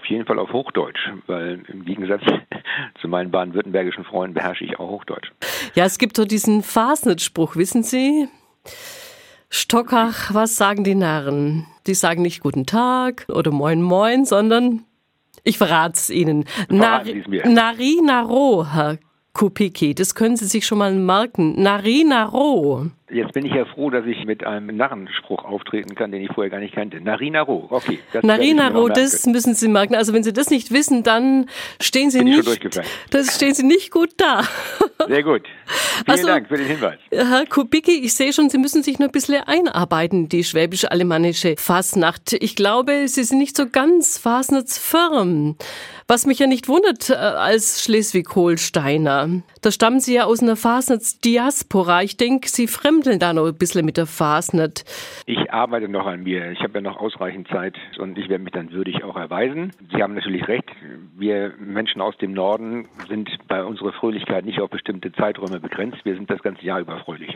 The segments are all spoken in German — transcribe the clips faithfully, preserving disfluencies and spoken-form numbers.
Auf jeden Fall auf Hochdeutsch, weil im Gegensatz zu meinen baden-württembergischen Freunden beherrsche ich auch Hochdeutsch. Ja, es gibt so diesen Fasnet-Spruch, wissen Sie? Stockach, was sagen die Narren? Die sagen nicht Guten Tag oder Moin Moin, sondern, ich verrate es Ihnen, Verraten Sie es mir. Narinaro, Herr Kubicki, das können Sie sich schon mal merken. Narinaro. Jetzt bin ich ja froh, dass ich mit einem Narrenspruch auftreten kann, den ich vorher gar nicht kannte. Narinaro, okay. Das Narinaro, das müssen Sie merken. Also wenn Sie das nicht wissen, dann stehen Sie bin nicht, ich schon durchgefallen. das stehen Sie nicht gut da. Sehr gut. Vielen also, Dank für den Hinweis. Herr Kubicki, ich sehe schon, Sie müssen sich noch ein bisschen einarbeiten, in die schwäbisch-alemannische Fasnacht. Ich glaube, Sie sind nicht so ganz fasnachtsfirm. Was mich ja nicht wundert äh, als Schleswig-Holsteiner. Da stammen Sie ja aus einer Fasnachtsdiaspora. Ich denke, Sie fremdeln da noch ein bisschen mit der Fasnacht. Ich arbeite noch an mir. Ich habe ja noch ausreichend Zeit und ich werde mich dann würdig auch erweisen. Sie haben natürlich recht. Wir Menschen aus dem Norden sind bei unserer Fröhlichkeit nicht auf bestimmte Zeiträume begrenzt. Wir sind das ganze Jahr über fröhlich.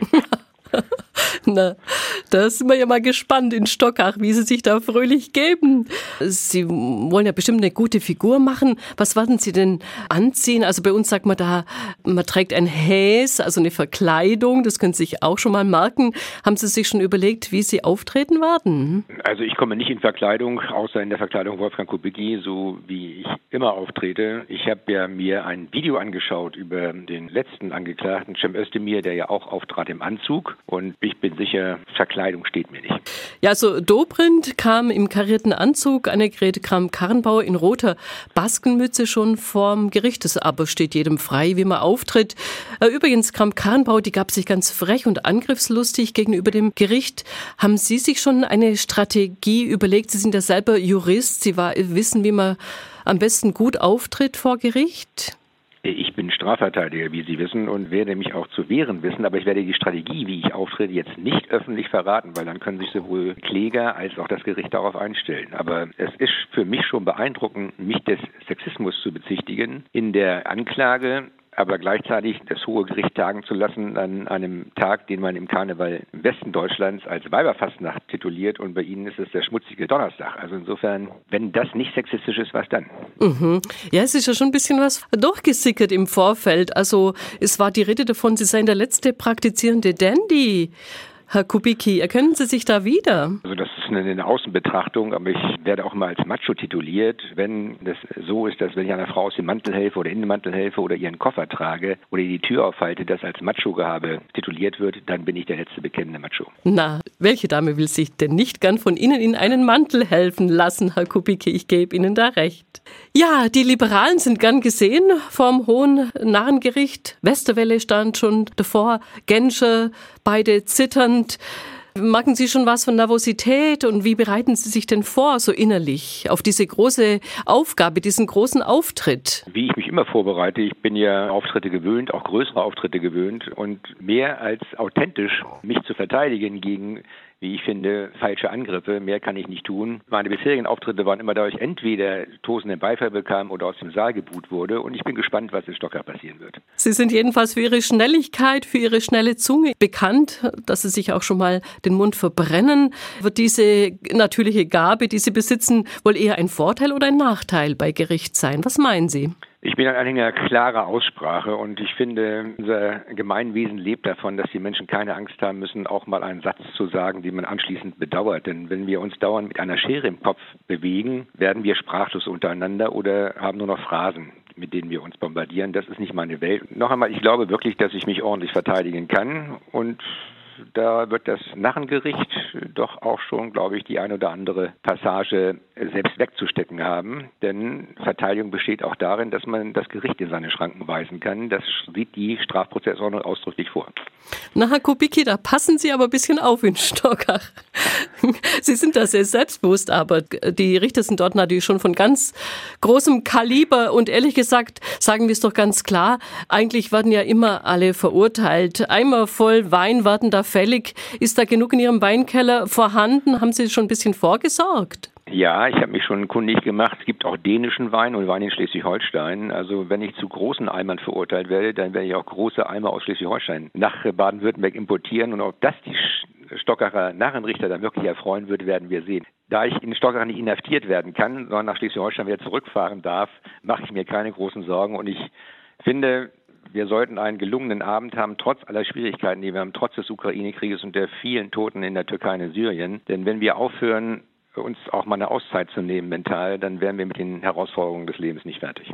Na, da sind wir ja mal gespannt in Stockach, wie Sie sich da fröhlich geben. Sie wollen ja bestimmt eine gute Figur machen. Was werden Sie denn anziehen? Also bei uns sagt man da, man trägt ein Häs, also eine Verkleidung. Das können Sie sich auch schon mal merken. Haben Sie sich schon überlegt, wie Sie auftreten werden? Also ich komme nicht in Verkleidung, außer in der Verkleidung Wolfgang Kubicki, so wie ich immer auftrete. Ich habe ja mir ein Video angeschaut über den letzten Angeklagten, Cem Özdemir, der ja auch auftrat im Anzug. Und ich bin sicher, Verkleidung steht mir nicht. Ja, also Dobrindt kam im karierten Anzug, Annegret Kramp-Karrenbauer in roter Baskenmütze schon vorm Gericht. Das aber steht jedem frei, wie man auftritt. Übrigens, Kramp-Karrenbauer, die gab sich ganz frech und angriffslustig gegenüber dem Gericht. Haben Sie sich schon eine Strategie überlegt? Sie sind ja selber Jurist. Sie war, wissen, wie man am besten gut auftritt vor Gericht? Ich bin Strafverteidiger, wie Sie wissen, und werde mich auch zu wehren wissen, aber ich werde die Strategie, wie ich auftrete, jetzt nicht öffentlich verraten, weil dann können sich sowohl Kläger als auch das Gericht darauf einstellen. Aber es ist für mich schon beeindruckend, mich des Sexismus zu bezichtigen in der Anklage, aber gleichzeitig das Hohe Gericht tagen zu lassen an einem Tag, den man im Karneval im Westen Deutschlands als Weiberfastnacht tituliert, und bei Ihnen ist es der schmutzige Donnerstag. Also insofern, wenn das nicht sexistisch ist, was dann? Mhm. Ja, es ist ja schon ein bisschen was durchgesickert im Vorfeld. Also es war die Rede davon, Sie seien der letzte praktizierende Dandy. Herr Kubicki, erkennen Sie sich da wieder? Also das ist eine, eine Außenbetrachtung, aber ich werde auch immer als Macho tituliert. Wenn das so ist, dass wenn ich einer Frau aus dem Mantel helfe oder in den Mantel helfe oder ihren Koffer trage oder die Tür aufhalte, das als Macho-Gehabe tituliert wird, dann bin ich der letzte bekennende Macho. Na, welche Dame will sich denn nicht gern von Ihnen in einen Mantel helfen lassen, Herr Kubicki? Ich gebe Ihnen da recht. Ja, die Liberalen sind gern gesehen vom Hohen Narrengericht. Westerwelle stand schon davor, Genscher, beide zitternd. Merken Sie schon was von Nervosität und wie bereiten Sie sich denn vor, so innerlich, auf diese große Aufgabe, diesen großen Auftritt? Wie ich mich immer vorbereite, ich bin ja Auftritte gewöhnt, auch größere Auftritte gewöhnt, und mehr als authentisch mich zu verteidigen gegen, wie ich finde, falsche Angriffe, mehr kann ich nicht tun. Meine bisherigen Auftritte waren immer, da ich entweder tosenden Beifall bekam oder aus dem Saal geboot wurde, und ich bin gespannt, was in Stockach passieren wird. Sie sind jedenfalls für Ihre Schnelligkeit, für Ihre schnelle Zunge bekannt, dass Sie sich auch schon mal den Mund verbrennen. Wird diese natürliche Gabe, die Sie besitzen, wohl eher ein Vorteil oder ein Nachteil bei Gericht sein? Was meinen Sie? Ich bin ein Anhänger klarer Aussprache, und ich finde, unser Gemeinwesen lebt davon, dass die Menschen keine Angst haben müssen, auch mal einen Satz zu sagen, den man anschließend bedauert. Denn wenn wir uns dauernd mit einer Schere im Kopf bewegen, werden wir sprachlos untereinander oder haben nur noch Phrasen, mit denen wir uns bombardieren. Das ist nicht meine Welt. Noch einmal, ich glaube wirklich, dass ich mich ordentlich verteidigen kann, und da wird das Narrengericht doch auch schon, glaube ich, die ein oder andere Passage selbst wegzustecken haben. Denn Verteidigung besteht auch darin, dass man das Gericht in seine Schranken weisen kann. Das sieht die Strafprozessordnung ausdrücklich vor. Na, Herr Kubicki, da passen Sie aber ein bisschen auf in Stockach. Sie sind da sehr selbstbewusst, aber die Richter sind dort natürlich schon von ganz großem Kaliber. Und ehrlich gesagt, sagen wir es doch ganz klar, eigentlich werden ja immer alle verurteilt. Eimer voll Wein werden da fällig. Ist da genug in Ihrem Weinkeller vorhanden? Haben Sie schon ein bisschen vorgesorgt? Ja, ich habe mich schon kundig gemacht. Es gibt auch dänischen Wein und Wein in Schleswig-Holstein. Also wenn ich zu großen Eimern verurteilt werde, dann werde ich auch große Eimer aus Schleswig-Holstein nach Baden-Württemberg importieren. Und ob das die Stockacher Narrenrichter dann wirklich erfreuen wird, werden wir sehen. Da ich in Stockach nicht inhaftiert werden kann, sondern nach Schleswig-Holstein wieder zurückfahren darf, mache ich mir keine großen Sorgen. Und ich finde, wir sollten einen gelungenen Abend haben, trotz aller Schwierigkeiten, die wir haben, trotz des Ukraine-Krieges und der vielen Toten in der Türkei und in Syrien. Denn wenn wir aufhören, uns auch mal eine Auszeit zu nehmen mental, dann wären wir mit den Herausforderungen des Lebens nicht fertig.